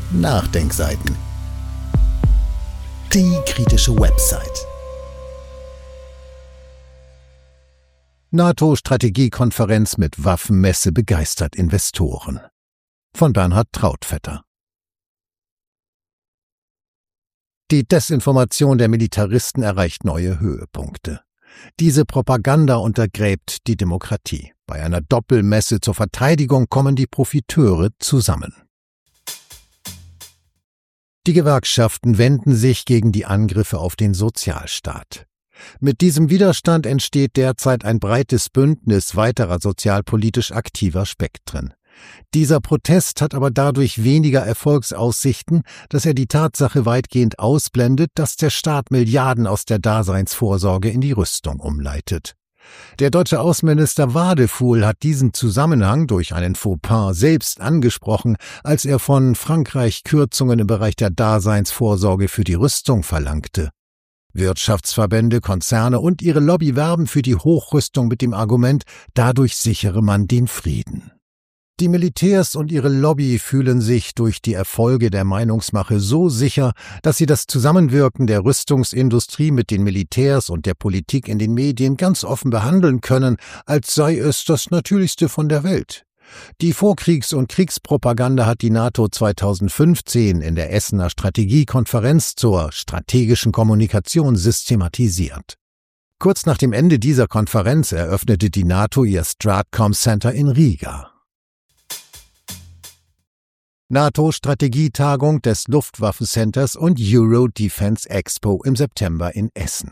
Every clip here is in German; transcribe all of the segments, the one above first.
Nachdenkseiten. Die kritische Website. NATO-Strategiekonferenz mit Waffenmesse begeistert Investoren. Von Bernhard Trautvetter. Die Desinformation der Militaristen erreicht neue Höhepunkte. Diese Propaganda untergräbt die Demokratie. Bei einer Doppelmesse zur Verteidigung kommen die Profiteure zusammen. Die Gewerkschaften wenden sich gegen die Angriffe auf den Sozialstaat. Mit diesem Widerstand entsteht derzeit ein breites Bündnis weiterer sozialpolitisch aktiver Spektren. Dieser Protest hat aber dadurch weniger Erfolgsaussichten, dass er die Tatsache weitgehend ausblendet, dass der Staat Milliarden aus der Daseinsvorsorge in die Rüstung umleitet. Der deutsche Außenminister Wadefuhl hat diesen Zusammenhang durch einen Fauxpas selbst angesprochen, als er von Frankreich Kürzungen im Bereich der Daseinsvorsorge für die Rüstung verlangte. Wirtschaftsverbände, Konzerne und ihre Lobby werben für die Hochrüstung mit dem Argument, dadurch sichere man den Frieden. Die Militärs und ihre Lobby fühlen sich durch die Erfolge der Meinungsmache so sicher, dass sie das Zusammenwirken der Rüstungsindustrie mit den Militärs und der Politik in den Medien ganz offen behandeln können, als sei es das Natürlichste von der Welt. Die Vorkriegs- und Kriegspropaganda hat die NATO 2015 in der Essener Strategiekonferenz zur strategischen Kommunikation systematisiert. Kurz nach dem Ende dieser Konferenz eröffnete die NATO ihr Stratcom Center in Riga. NATO-Strategietagung des Luftwaffencenters und Euro Defense Expo im September in Essen.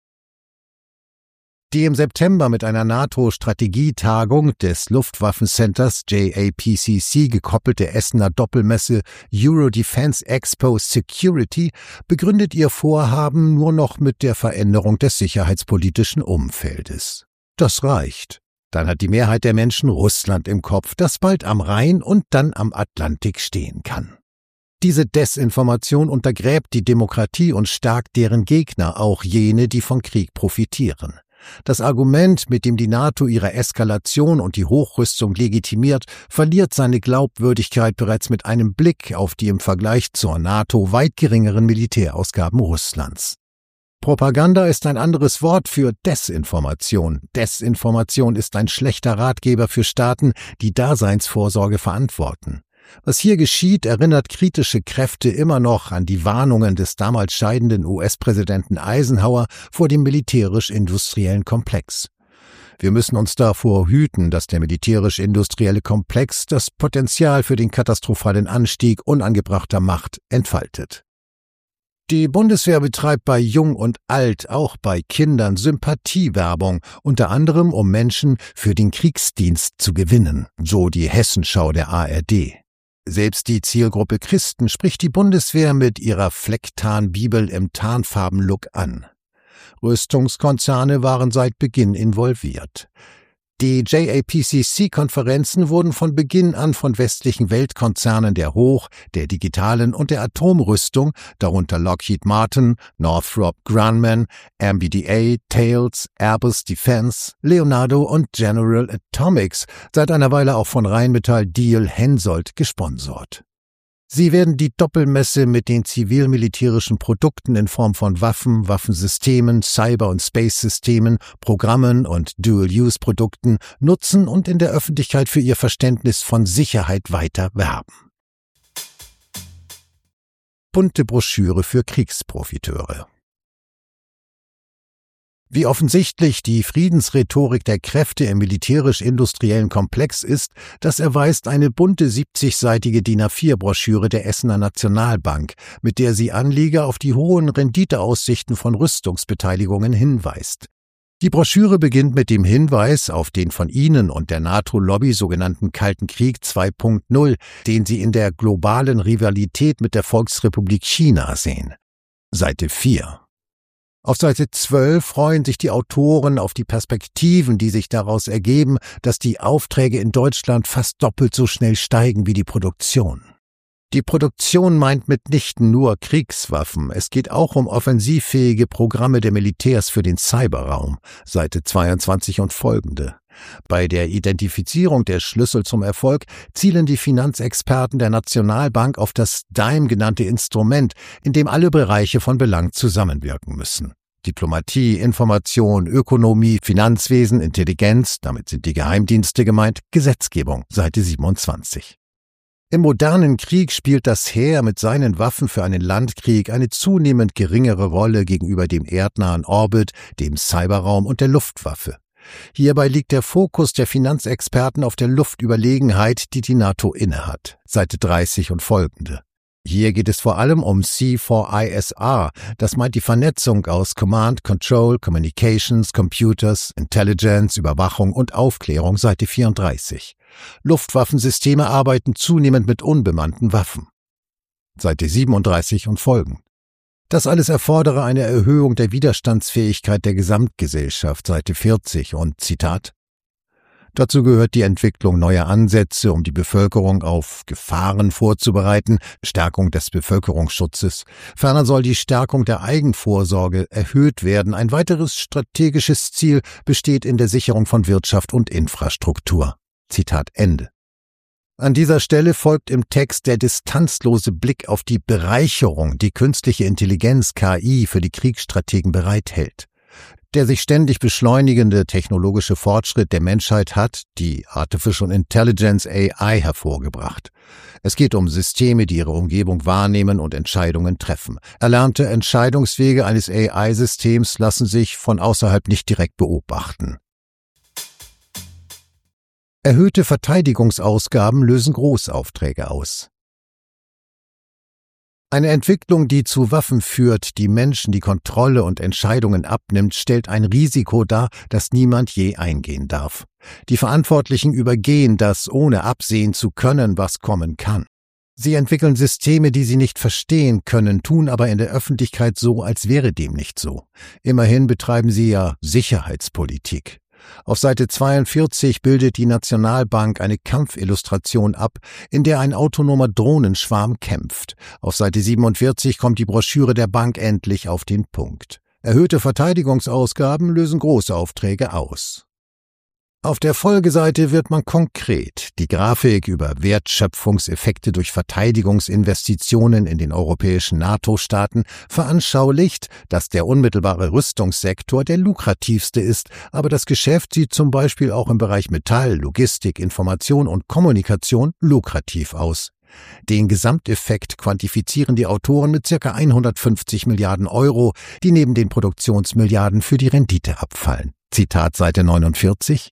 Die im September mit einer NATO-Strategietagung des Luftwaffencenters JAPCC gekoppelte Essener Doppelmesse Euro Defense Expo Security begründet ihr Vorhaben nur noch mit der Veränderung des sicherheitspolitischen Umfeldes. Das reicht. Dann hat die Mehrheit der Menschen Russland im Kopf, das bald am Rhein und dann am Atlantik stehen kann. Diese Desinformation untergräbt die Demokratie und stärkt deren Gegner, auch jene, die vom Krieg profitieren. Das Argument, mit dem die NATO ihre Eskalation und die Hochrüstung legitimiert, verliert seine Glaubwürdigkeit bereits mit einem Blick auf die im Vergleich zur NATO weit geringeren Militärausgaben Russlands. Propaganda ist ein anderes Wort für Desinformation. Desinformation ist ein schlechter Ratgeber für Staaten, die Daseinsvorsorge verantworten. Was hier geschieht, erinnert kritische Kräfte immer noch an die Warnungen des damals scheidenden US-Präsidenten Eisenhower vor dem militärisch-industriellen Komplex. Wir müssen uns davor hüten, dass der militärisch-industrielle Komplex das Potenzial für den katastrophalen Anstieg unangebrachter Macht entfaltet. Die Bundeswehr betreibt bei Jung und Alt, auch bei Kindern, Sympathiewerbung, unter anderem um Menschen für den Kriegsdienst zu gewinnen, so die Hessenschau der ARD. Selbst die Zielgruppe Christen spricht die Bundeswehr mit ihrer Flecktarnbibel im Tarnfarbenlook an. Rüstungskonzerne waren seit Beginn involviert. Die JAPCC-Konferenzen wurden von Beginn an von westlichen Weltkonzernen der Hoch-, der digitalen und der Atomrüstung, darunter Lockheed Martin, Northrop Grumman, MBDA, Thales, Airbus Defence, Leonardo und General Atomics, seit einer Weile auch von Rheinmetall Diehl Hensoldt gesponsert. Sie werden die Doppelmesse mit den zivil-militärischen Produkten in Form von Waffen, Waffensystemen, Cyber- und Space-Systemen, Programmen und Dual-Use-Produkten nutzen und in der Öffentlichkeit für ihr Verständnis von Sicherheit weiter werben. Bunte Broschüre für Kriegsprofiteure. Wie offensichtlich die Friedensrhetorik der Kräfte im militärisch-industriellen Komplex ist, das erweist eine bunte 70-seitige DIN A4-Broschüre der Essener Nationalbank, mit der sie Anleger auf die hohen Renditeaussichten von Rüstungsbeteiligungen hinweist. Die Broschüre beginnt mit dem Hinweis auf den von Ihnen und der NATO-Lobby sogenannten Kalten Krieg 2.0, den Sie in der globalen Rivalität mit der Volksrepublik China sehen. Seite 4. Auf Seite 12 freuen sich die Autoren auf die Perspektiven, die sich daraus ergeben, dass die Aufträge in Deutschland fast doppelt so schnell steigen wie die Produktion. Die Produktion meint mitnichten nur Kriegswaffen, es geht auch um offensivfähige Programme der Militärs für den Cyberraum, Seite 22 und folgende. Bei der Identifizierung der Schlüssel zum Erfolg zielen die Finanzexperten der Nationalbank auf das DIME genannte Instrument, in dem alle Bereiche von Belang zusammenwirken müssen. Diplomatie, Information, Ökonomie, Finanzwesen, Intelligenz, damit sind die Geheimdienste gemeint, Gesetzgebung, Seite 27. Im modernen Krieg spielt das Heer mit seinen Waffen für einen Landkrieg eine zunehmend geringere Rolle gegenüber dem erdnahen Orbit, dem Cyberraum und der Luftwaffe. Hierbei liegt der Fokus der Finanzexperten auf der Luftüberlegenheit, die die NATO innehat, Seite 30 und folgende. Hier geht es vor allem um C4ISR, das meint die Vernetzung aus Command, Control, Communications, Computers, Intelligence, Überwachung und Aufklärung, Seite 34. Luftwaffensysteme arbeiten zunehmend mit unbemannten Waffen. Seite 37 und folgend. Das alles erfordere eine Erhöhung der Widerstandsfähigkeit der Gesamtgesellschaft, Seite 40 und Zitat: Dazu gehört die Entwicklung neuer Ansätze, um die Bevölkerung auf Gefahren vorzubereiten, Stärkung des Bevölkerungsschutzes. Ferner soll die Stärkung der Eigenvorsorge erhöht werden. Ein weiteres strategisches Ziel besteht in der Sicherung von Wirtschaft und Infrastruktur. Zitat Ende. An dieser Stelle folgt im Text der distanzlose Blick auf die Bereicherung, die künstliche Intelligenz KI für die Kriegsstrategen bereithält. Der sich ständig beschleunigende technologische Fortschritt der Menschheit hat die Artificial Intelligence AI hervorgebracht. Es geht um Systeme, die ihre Umgebung wahrnehmen und Entscheidungen treffen. Erlernte Entscheidungswege eines AI-Systems lassen sich von außerhalb nicht direkt beobachten. Erhöhte Verteidigungsausgaben lösen Großaufträge aus. Eine Entwicklung, die zu Waffen führt, die Menschen die Kontrolle und Entscheidungen abnimmt, stellt ein Risiko dar, das niemand je eingehen darf. Die Verantwortlichen übergehen das, ohne absehen zu können, was kommen kann. Sie entwickeln Systeme, die sie nicht verstehen können, tun aber in der Öffentlichkeit so, als wäre dem nicht so. Immerhin betreiben sie ja Sicherheitspolitik. Auf Seite 42 bildet die Nationalbank eine Kampfillustration ab, in der ein autonomer Drohnenschwarm kämpft. Auf Seite 47 kommt die Broschüre der Bank endlich auf den Punkt. Erhöhte Verteidigungsausgaben lösen Großaufträge aus. Auf der Folgeseite wird man konkret. Die Grafik über Wertschöpfungseffekte durch Verteidigungsinvestitionen in den europäischen NATO-Staaten veranschaulicht, dass der unmittelbare Rüstungssektor der lukrativste ist, aber das Geschäft sieht zum Beispiel auch im Bereich Metall, Logistik, Information und Kommunikation lukrativ aus. Den Gesamteffekt quantifizieren die Autoren mit ca. 150 Milliarden Euro, die neben den Produktionsmilliarden für die Rendite abfallen. Zitat Seite 49.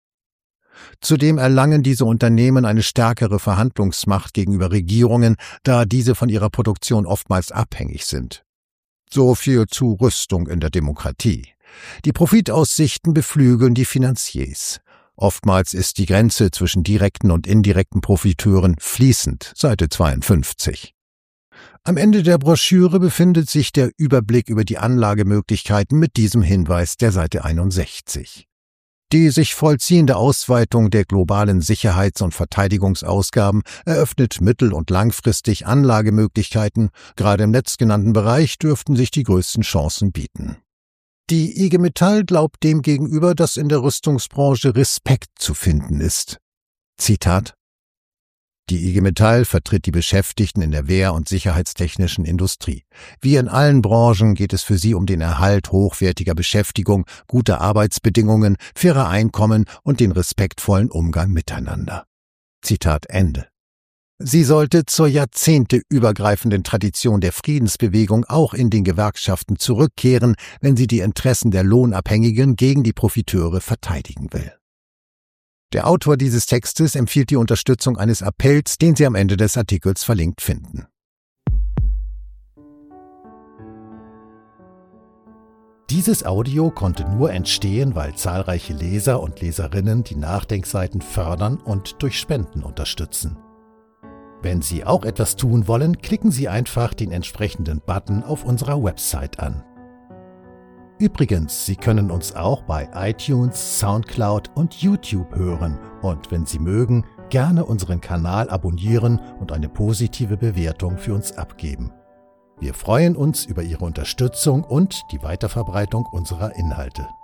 Zudem erlangen diese Unternehmen eine stärkere Verhandlungsmacht gegenüber Regierungen, da diese von ihrer Produktion oftmals abhängig sind. So viel zu Rüstung in der Demokratie. Die Profitaussichten beflügeln die Finanziers. Oftmals ist die Grenze zwischen direkten und indirekten Profiteuren fließend, Seite 52. Am Ende der Broschüre befindet sich der Überblick über die Anlagemöglichkeiten mit diesem Hinweis der Seite 61. Die sich vollziehende Ausweitung der globalen Sicherheits- und Verteidigungsausgaben eröffnet mittel- und langfristig Anlagemöglichkeiten. Gerade im letztgenannten Bereich dürften sich die größten Chancen bieten. Die IG Metall glaubt demgegenüber, dass in der Rüstungsbranche Respekt zu finden ist. Zitat: Die IG Metall vertritt die Beschäftigten in der wehr- und sicherheitstechnischen Industrie. Wie in allen Branchen geht es für sie um den Erhalt hochwertiger Beschäftigung, guter Arbeitsbedingungen, fairer Einkommen und den respektvollen Umgang miteinander. Zitat Ende. Sie sollte zur jahrzehnteübergreifenden Tradition der Friedensbewegung auch in den Gewerkschaften zurückkehren, wenn sie die Interessen der Lohnabhängigen gegen die Profiteure verteidigen will. Der Autor dieses Textes empfiehlt die Unterstützung eines Appells, den Sie am Ende des Artikels verlinkt finden. Dieses Audio konnte nur entstehen, weil zahlreiche Leser und Leserinnen die Nachdenkseiten fördern und durch Spenden unterstützen. Wenn Sie auch etwas tun wollen, klicken Sie einfach den entsprechenden Button auf unserer Website an. Übrigens, Sie können uns auch bei iTunes, Soundcloud und YouTube hören und wenn Sie mögen, gerne unseren Kanal abonnieren und eine positive Bewertung für uns abgeben. Wir freuen uns über Ihre Unterstützung und die Weiterverbreitung unserer Inhalte.